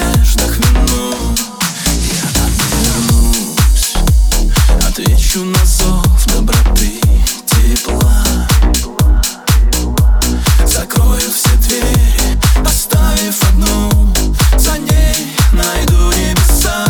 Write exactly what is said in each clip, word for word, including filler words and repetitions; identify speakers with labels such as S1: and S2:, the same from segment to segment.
S1: надеждах вину. Я отвернусь, отвечу на зов доброты, тепла. Закрою все двери, оставив одну, за ней найду небеса.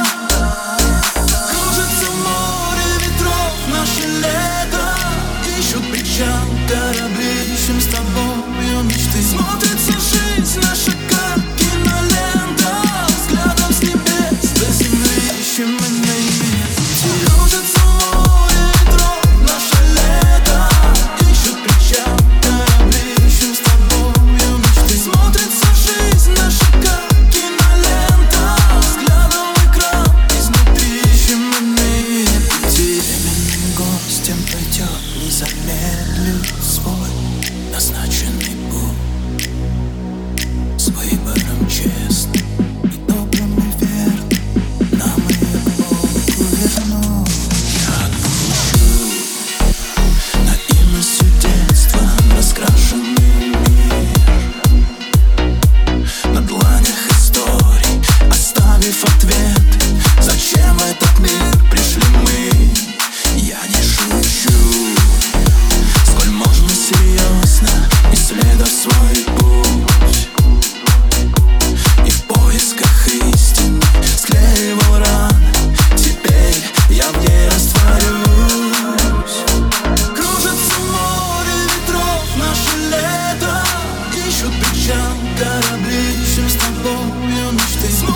S1: Кружится море ветров, наше лето, ищут причал корабли, ищем с тобою мечты. Смотрится жизнь наша как кинолента, взглядом с небес до земли ищем иные пути. Кружится море ветров, наше лето, ищут причал корабли, ищем с тобою мечты. Смотрится жизнь наша как кинолента, взглядом в экран изнутри ищем иные пути. Временным гостем пройдет, не замедлю свой назначенный путь, с выбором честным и добрым и верным нам и эпоху верну. Я отпущу наивностью детства раскрашенный мир, на дланях историй оставив ответы, зачем в этот мир пришли мы. Я не шучу, сколь можно серьезно исследовать свой путь, и в поисках истины склеивал раны, теперь я в ней растворюсь. Кружится море ветров, наше лето, ищут причал корабли, ищем с тобою мечты.